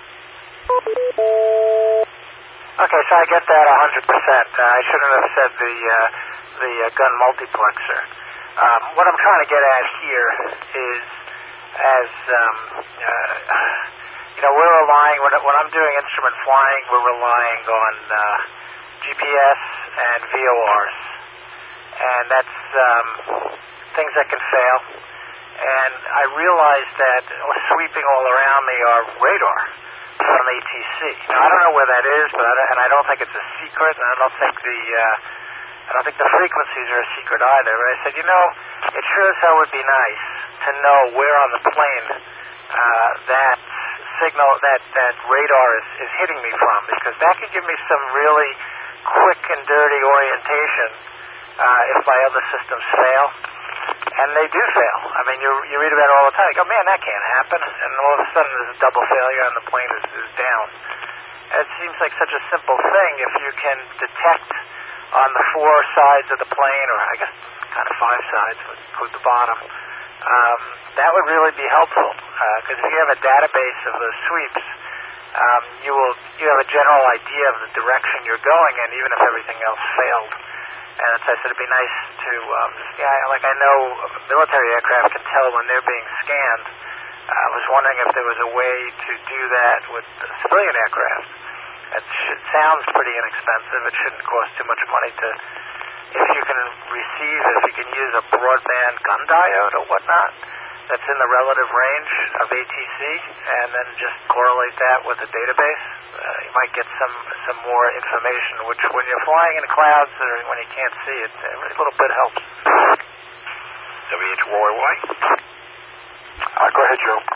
Okay, so I get that one hundred percent. Uh, I shouldn't have said the uh, the uh, gun multiplexer. Um, what I'm trying to get at here is, as um, uh, you know, we're relying when, when I'm doing instrument flying, we're relying on uh, G P S and V O Rs, and that's um, things that can fail. And I realize that sweeping all around me are radar from A T C. Now, I don't know where that is, but I don't, and I don't think it's a secret, and I don't think the uh, I don't think the frequencies are a secret either. But I said, you know, it sure as hell would be nice to know where on the plane uh, that signal, that that radar is, is hitting me from, because that could give me some really quick and dirty orientation uh, if my other systems fail. And they do fail. I mean, you you read about it all the time. You go, man, that can't happen. And all of a sudden there's a double failure and the plane is, is down. And it seems like such a simple thing if you can detect on the four sides of the plane, or I guess kind of five sides, but include the bottom. Um, that would really be helpful, because uh, if you have a database of those sweeps, um, you will you have a general idea of the direction you're going in, even if everything else failed. And as I said, it'd be nice to, um, yeah, like I know military aircraft can tell when they're being scanned. Uh, I was wondering if there was a way to do that with civilian aircraft. It should, sounds pretty inexpensive. It shouldn't cost too much money to, if you can receive, if you can use a broadband gun diode or whatnot that's in the relative range of A T C, and then just correlate that with a database. Uh, you might get some some more information, which when you're flying in clouds or when you can't see it, every little bit helps. W H Roy White. Uh, go ahead, Joe.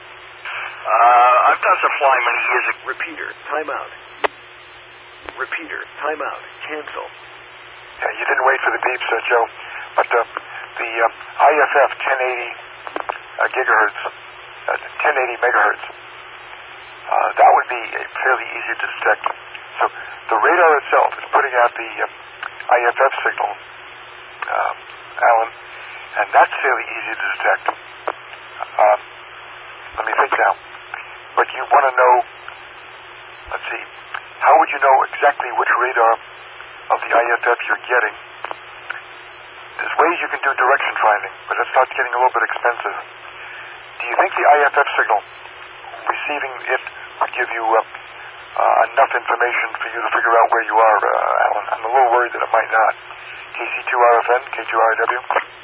Uh, I've done some flying many years ago. Repeater, timeout. Repeater, timeout, cancel. Yeah, you didn't wait for the beeps, uh, Joe. But uh, the uh, I F F ten eighty uh, gigahertz, uh, ten eighty megahertz, uh, that would be fairly easy to detect. So the radar itself is putting out the uh, I F F signal, um, Alan, and that's fairly easy to detect. Um, let me think now. But you want to know, let's see, how would you know exactly which radar of the I F F you're getting? There's ways you can do direction finding, but that starts getting a little bit expensive. Do you think the I F F signal, receiving it, would give you uh, uh, enough information for you to figure out where you are, uh, Alan? I'm a little worried that it might not. K C two R F N, K two R I W?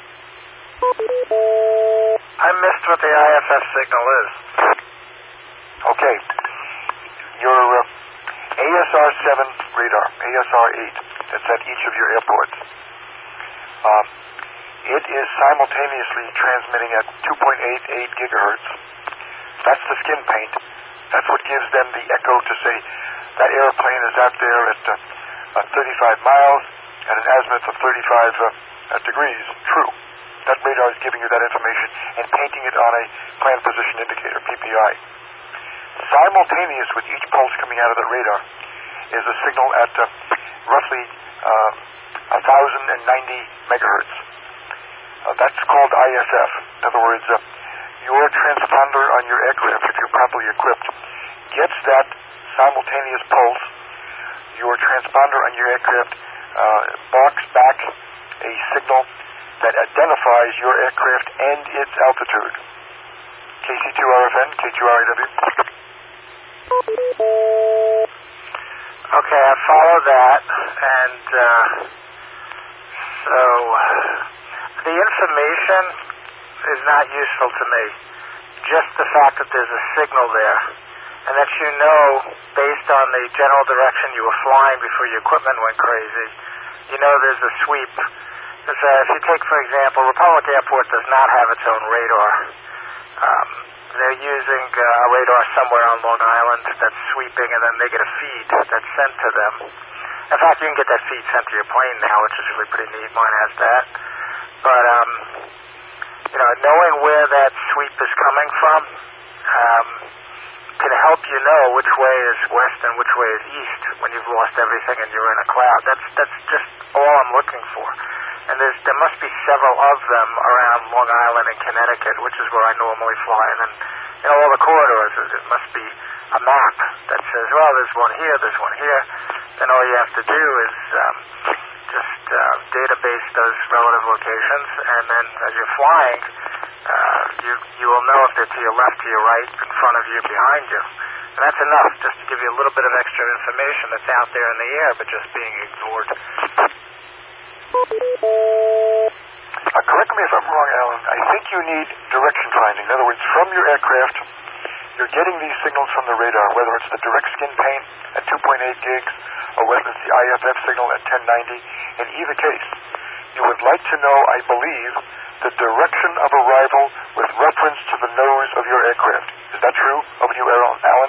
I missed what the I F F signal is. Okay. Your uh, A S R seven radar, A S R eight, that's at each of your airports. Um, it is simultaneously transmitting at two point eight eight gigahertz. That's the skin paint. That's what gives them the echo to say that airplane is out there at uh, uh, thirty-five miles at an azimuth of thirty-five uh, uh, degrees. True. That radar is giving you that information and painting it on a plan position indicator, P P I. Simultaneous with each pulse coming out of the radar is a signal at uh, roughly uh, one thousand ninety megahertz. Uh, that's called I F F. In other words, uh, your transponder on your aircraft, if you're properly equipped, gets that simultaneous pulse. Your transponder on your aircraft uh, barks back a signal that identifies your aircraft and its altitude. K C two R F N, K two R A W. Okay, I follow that, and uh, so the information is not useful to me. Just the fact that there's a signal there, and that you know, based on the general direction you were flying before your equipment went crazy, you know there's a sweep. If, uh, if you take, for example, Republic Airport does not have its own radar. Um, they're using uh, a radar somewhere on Long Island that's sweeping, and then they get a feed that's sent to them. In fact, you can get that feed sent to your plane now, which is really pretty neat. Mine has that. But, um, you know, knowing where that sweep is coming from um, can help you know which way is west and which way is east when you've lost everything and you're in a cloud. That's that's just all I'm looking for. And there's, there must be several of them around Long Island and Connecticut, which is where I normally fly. And then, you know, all the corridors, it must be a map that says, well, there's one here, there's one here. Then all you have to do is um, just uh, database those relative locations, and then as you're flying, uh, you you will know if they're to your left, to your right, in front of you, behind you. And that's enough just to give you a little bit of extra information that's out there in the air, but just being ignored. Uh, correct me if I'm wrong, Alan. I think you need direction finding. In other words, from your aircraft, you're getting these signals from the radar, whether it's the direct skin paint at two point eight gigs or whether it's the I F F signal at ten ninety. In either case, you would like to know, I believe, the direction of arrival with reference to the nose of your aircraft. Is that true? Over to you, Alan.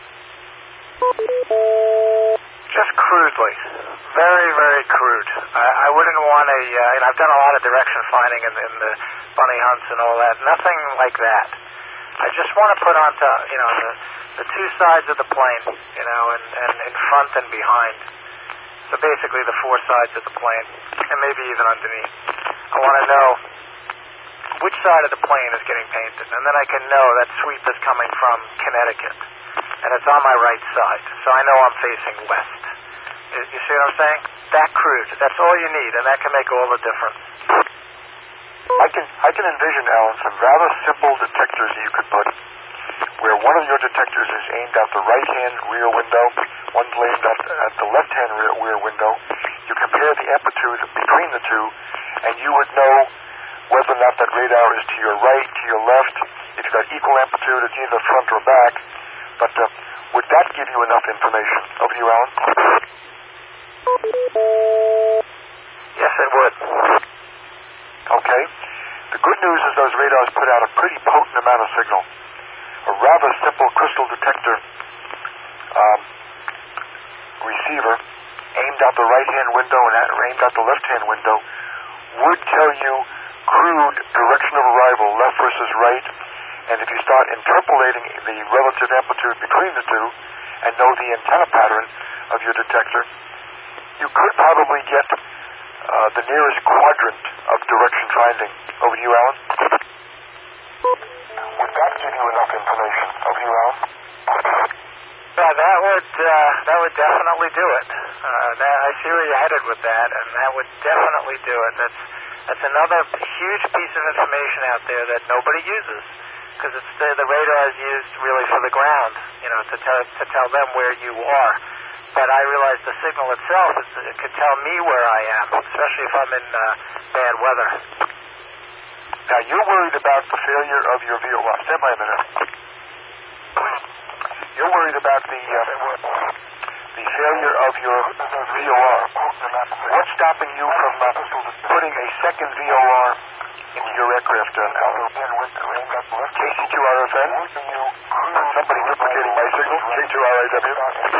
Just crudely. Very, very crude. I, I wouldn't want to, uh, and I've done a lot of direction finding in, in the bunny hunts and all that. Nothing like that. I just want to put onto, you know, the, the two sides of the plane, you know, and, and in front and behind. So basically the four sides of the plane, and maybe even underneath. I want to know which side of the plane is getting painted, and then I can know that sweep is coming from Connecticut, and it's on my right side, so I know I'm facing west. You, you see what I'm saying? That crude. That's all you need, and that can make all the difference. I can I can envision, Alan, some rather simple detectors you could put where one of your detectors is aimed at the right-hand rear window, one's aimed at, at the left-hand rear, rear window. You compare the amplitude between the two, and you would know whether or not that radar is to your right, to your left. If you've got equal amplitude, it's either front or back. But uh, would that give you enough information? Over to you, Alan. Yes, it would. Okay. The good news is those radars put out a pretty potent amount of signal. A rather simple crystal detector um, receiver aimed out the right-hand window and aimed out the left-hand window would tell you crude direction of arrival, left versus right. And if you start interpolating the relative amplitude between the two and know the antenna pattern of your detector, you could probably get uh, the nearest quadrant of direction finding. Over to you, Alan. Would that give you enough information? Over to you, Alan. Yeah, that would uh, that would definitely do it. Uh, that, I see where you're headed with that, and that would definitely do it. That's that's another huge piece of information out there that nobody uses, because it's the, the radar is used really for the ground, you know, to tell to tell them where you are. But I realize the signal itself is, it could tell me where I am, especially if I'm in uh, bad weather. Now, you're worried about the failure of your V O R. Stand by a minute. You're worried about the uh, the failure of your V O R. What's stopping you from uh, putting a second V O R into your aircraft, uh, Alan? K C two R F N? Somebody duplicating my signal? K two R A W?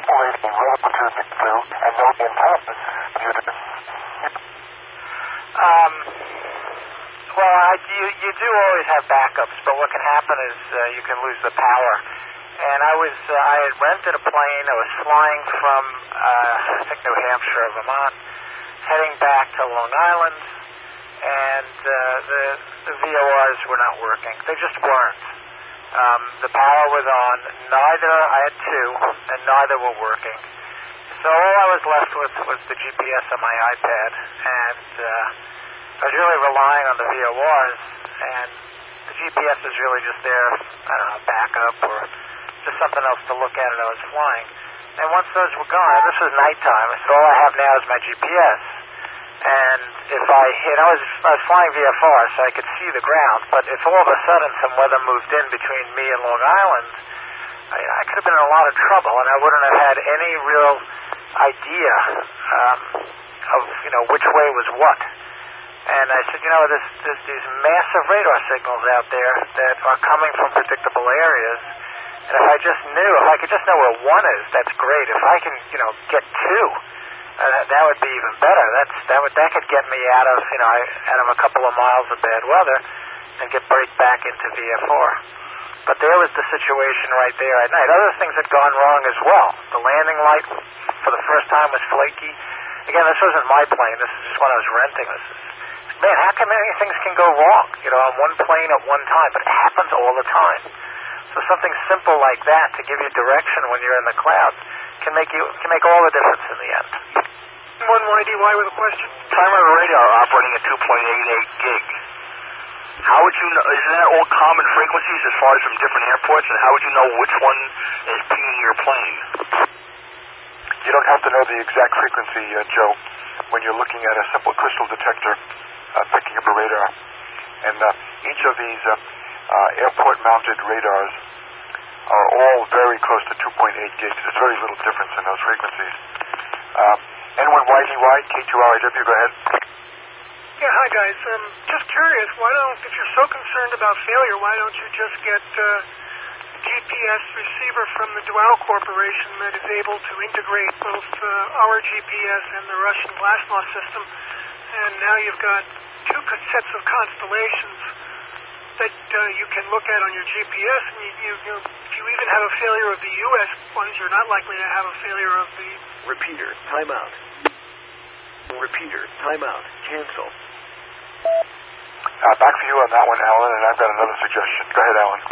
Um, well, I, you, you do always have backups, but what can happen is uh, you can lose the power. And I was, uh, I had rented a plane. I was flying from, uh, I think, New Hampshire or Vermont, heading back to Long Island, and uh, the, the V O Rs were not working. They just weren't. Um, the power was on. Neither, I had two, and neither were working. So all I was left with was the G P S on my iPad, and uh, I was really relying on the V O Rs, and the G P S was really just there, I don't know, backup or just something else to look at as I was flying. And once those were gone, this was nighttime, I said, all I have now is my G P S. And if I hit, I was, I was flying V F R, so I could see the ground, but if all of a sudden some weather moved in between me and Long Island, I, I could have been in a lot of trouble, and I wouldn't have had any real idea um, of, you know, which way was what. And I said, you know, there's, there's these massive radar signals out there that are coming from predictable areas, and if I just knew, if I could just know where one is, that's great. If I can, you know, get two, uh, that, that would be even better. That's that would that could get me out of, you know, out of a couple of miles of bad weather and get break back into V F R. But there was the situation right there at night. Other things had gone wrong as well. The landing light for the first time was flaky. Again, this wasn't my plane. This is just when I was renting. This is, man, how come many things can go wrong, you know, on one plane at one time? But it happens all the time. So something simple like that to give you direction when you're in the clouds can make you can make all the difference in the end. One Y D Y with a question. Primary radar operating at two point eight eight gig. How would you know, isn't that all common frequencies as far as from different airports, and how would you know which one is pinging your plane? You don't have to know the exact frequency, uh, Joe, when you're looking at a simple crystal detector uh, picking up a radar. And uh, each of these uh, uh, airport-mounted radars are all very close to two point eight gigs. There's very little difference in those frequencies. Uh, N one Y D Y, K two R I W, go ahead. Yeah, hi guys. Um, just curious, why don't, if you're so concerned about failure, why don't you just get uh, a G P S receiver from the Dual Corporation that is able to integrate both uh, our G P S and the Russian Glasnost system, and now you've got two sets of constellations that uh, you can look at on your G P S, and you, you, you, if you even have a failure of the U S ones, you're not likely to have a failure of the... Repeater, timeout. Repeater, timeout, cancel. Uh, back for you on that one, Alan, and I've got another suggestion. Go ahead, Alan.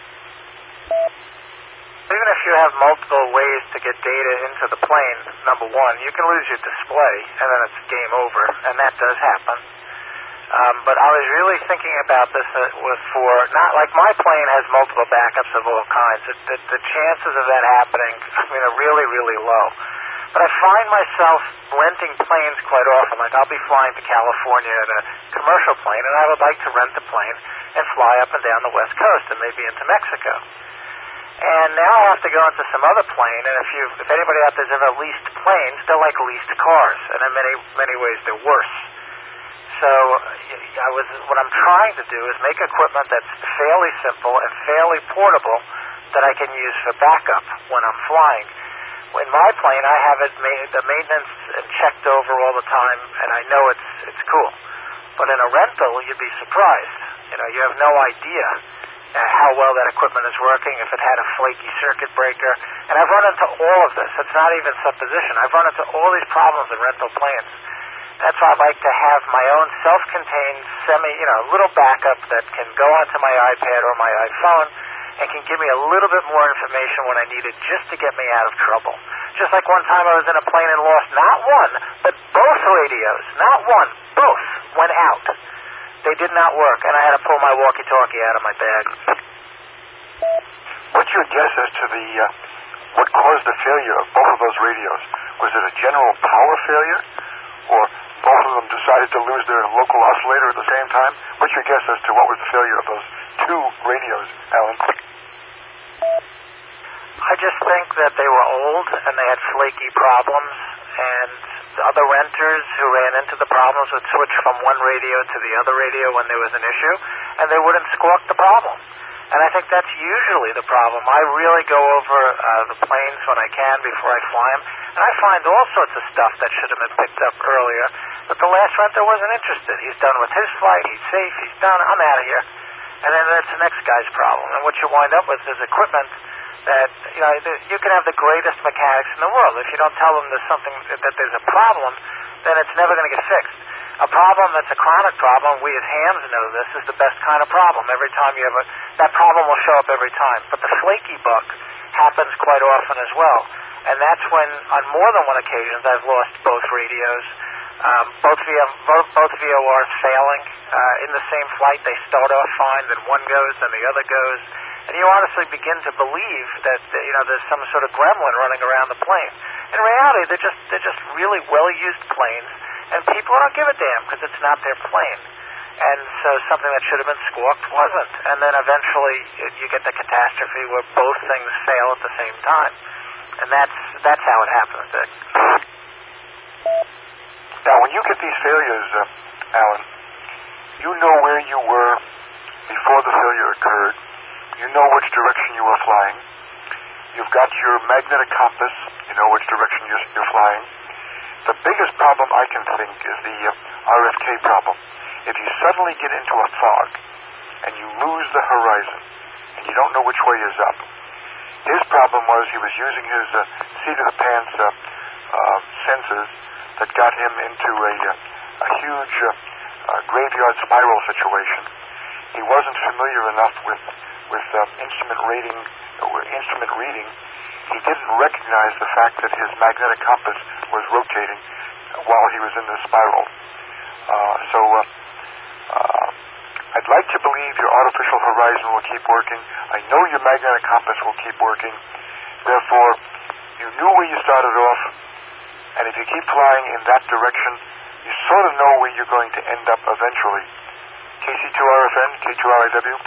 Even if you have multiple ways to get data into the plane, number one, you can lose your display, and then it's game over, and that does happen. Um, but I was really thinking about this uh, was for, not like my plane has multiple backups of all kinds. It, the, the chances of that happening, I mean, are really, really low. But I find myself renting planes quite often. Like I'll be flying to California in a commercial plane, and I would like to rent a plane and fly up and down the West Coast and maybe into Mexico. And now I have to go into some other plane, and if you, if anybody out there's ever leased planes, they're like leased cars, and in many, many ways they're worse. So I was, what I'm trying to do is make equipment that's fairly simple and fairly portable that I can use for backup when I'm flying. In my plane, I have it made, the maintenance and checked over all the time, and I know it's it's cool. But in a rental, you'd be surprised. You know, you have no idea uh, how well that equipment is working, if it had a flaky circuit breaker. And I've run into all of this. It's not even supposition. I've run into all these problems in rental planes. That's why I like to have my own self-contained, semi, you know, little backup that can go onto my iPad or my iPhone and can give me a little bit more information when I need it just to get me out of trouble. Just like one time I was in a plane and lost not one, but both radios. Not one, both went out. They did not work, and I had to pull my walkie-talkie out of my bag. What's your guess as to the uh, what caused the failure of both of those radios? Was it a general power failure, or both of them decided to lose their local oscillator at the same time? What's your guess as to what was the failure of those two radios, Alan? I just think that they were old and they had flaky problems, and the other renters who ran into the problems would switch from one radio to the other radio when there was an issue, and they wouldn't squawk the problem. And I think that's usually the problem. I really go over uh, the planes when I can before I fly them, and I find all sorts of stuff that should have been picked up earlier, but the last renter wasn't interested. He's done with his flight, he's safe, he's done, I'm out of here. And then that's the next guy's problem. And what you wind up with is equipment that, you know, you can have the greatest mechanics in the world. If you don't tell them there's something, that there's a problem, then it's never going to get fixed. A problem that's a chronic problem, we as hams know this, is the best kind of problem. Every time you have a, that problem will show up every time. But the flaky bug happens quite often as well. And that's when, on more than one occasion, I've lost both radios. Um, both, v M, both, both V O Rs failing uh, in the same flight. They start off fine, then one goes, then the other goes. And you honestly begin to believe that, you know, there's some sort of gremlin running around the plane. In reality, they're just, they're just really well-used planes, and people don't give a damn because it's not their plane. And so something that should have been squawked wasn't. And then eventually it, you get the catastrophe where both things fail at the same time. And that's that's how it happens. Dick. Now, when you get these failures, uh, Alan, you know where you were before the failure occurred. You know which direction you were flying. You've got your magnetic compass. You know which direction you're, you're flying. The biggest problem I can think is the uh, R F K problem. If you suddenly get into a fog and you lose the horizon and you don't know which way is up, his problem was he was using his uh, seat-of-the-pants uh, uh, senses that got him into a, uh, a huge uh, uh, graveyard spiral situation. He wasn't familiar enough with with uh, instrument rating, uh, instrument reading. He didn't recognize the fact that his magnetic compass was rotating while he was in the spiral. Uh, so uh, uh, I'd like to believe your artificial horizon will keep working. I know your magnetic compass will keep working. Therefore, you knew where you started off, and if you keep flying in that direction, you sort of know where you're going to end up eventually. K C two R F N, K two R I W.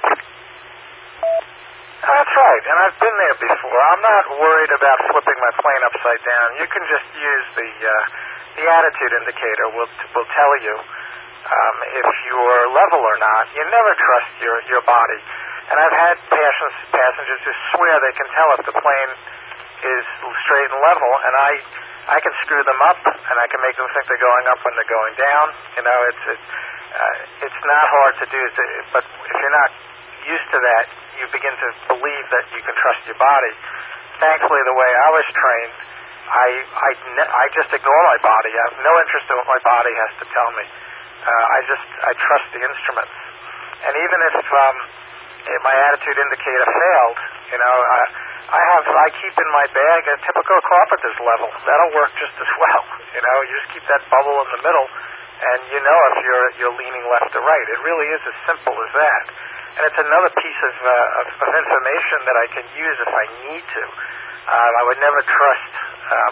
That's right, and I've been there before. I'm not worried about flipping my plane upside down. You can just use the uh, the attitude indicator. Will will tell you um, if you're level or not. You never trust your your body. And I've had passengers who swear they can tell if the plane is straight and level, and I I can screw them up, and I can make them think they're going up when they're going down. You know, it's it, uh, it's not hard to do, but if you're not used to that, you begin to believe that you can trust your body. Thankfully, the way I was trained, I I, ne- I just ignore my body. I have no interest in what my body has to tell me. Uh, I just I trust the instruments, and even if um, if my attitude indicator failed, you know, I, I have I keep in my bag a typical carpenter's level. That'll work just as well. You know, you just keep that bubble in the middle, and you know if you're you're leaning left or right. It really is as simple as that. And it's another piece of, uh, of, of information that I can use if I need to. Um, I would never trust um,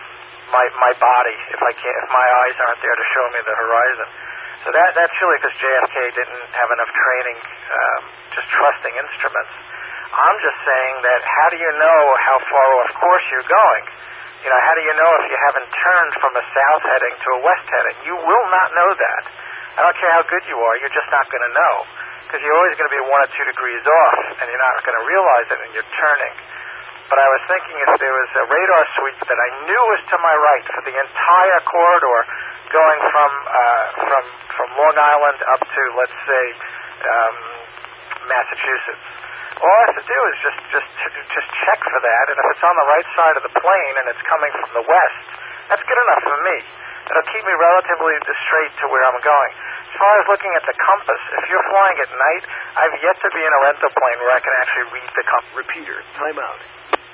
my my body if I can't if my eyes aren't there to show me the horizon. So that that's really because J F K didn't have enough training, um, just trusting instruments. I'm just saying that how do you know how far off course you're going? You know, how do you know if you haven't turned from a south heading to a west heading? You will not know that. I don't care how good you are, you're just not going to know. Because you're always going to be one or two degrees off, and you're not going to realize it, and you're turning. But I was thinking if there was a radar sweep that I knew was to my right for the entire corridor, going from uh, from from Long Island up to, let's say, um, Massachusetts. All I have to do is just just just check for that, and if it's on the right side of the plane and it's coming from the west, that's good enough for me. It'll keep me relatively straight to where I'm going. As far as looking at the compass, if you're flying at night, I've yet to be in a rental plane where I can actually read the compass. Repeater, timeout.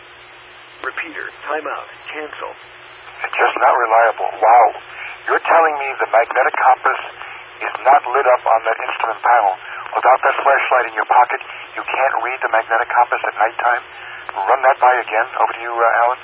Repeater, timeout. Cancel. It's just not reliable. Wow. You're telling me the magnetic compass is not lit up on that instrument panel. Without that flashlight in your pocket, you can't read the magnetic compass at nighttime? Run that by again. Over to you, uh, Alan.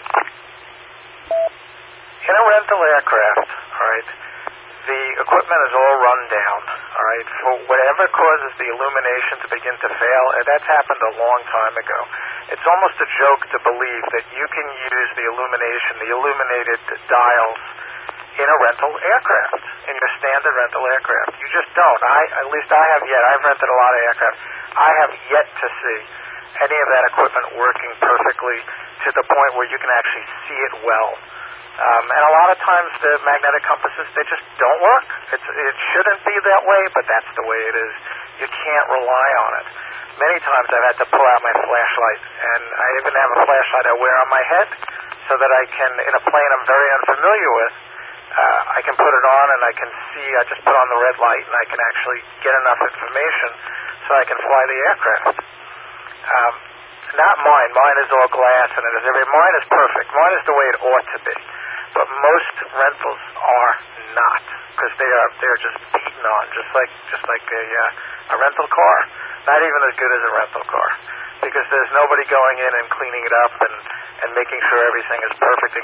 In a rental aircraft, all right, the equipment is all run down, all right, for whatever causes the illumination to begin to fail, and that's happened a long time ago. It's almost a joke to believe that you can use the illumination, the illuminated dials, in a rental aircraft, in your standard rental aircraft. You just don't. I, at least I have yet. I've rented a lot of aircraft. I have yet to see any of that equipment working perfectly to the point where you can actually see it well. Um, and a lot of times the magnetic compasses, they just don't work. It's, it shouldn't be that way, but that's the way it is. You can't rely on it. Many times I've had to pull out my flashlight, and I even have a flashlight I wear on my head so that I can, in a plane I'm very unfamiliar with, uh, I can put it on and I can see, I just put on the red light and I can actually get enough information so I can fly the aircraft. Um, not mine. Mine is all glass and it is every, mine is perfect. Mine is the way it ought to be. but most rentals are not, because they are they're just beaten on, just like just like a uh, a rental car, not even as good as a rental car, because there's nobody going in and cleaning it up and and making sure everything is perfect and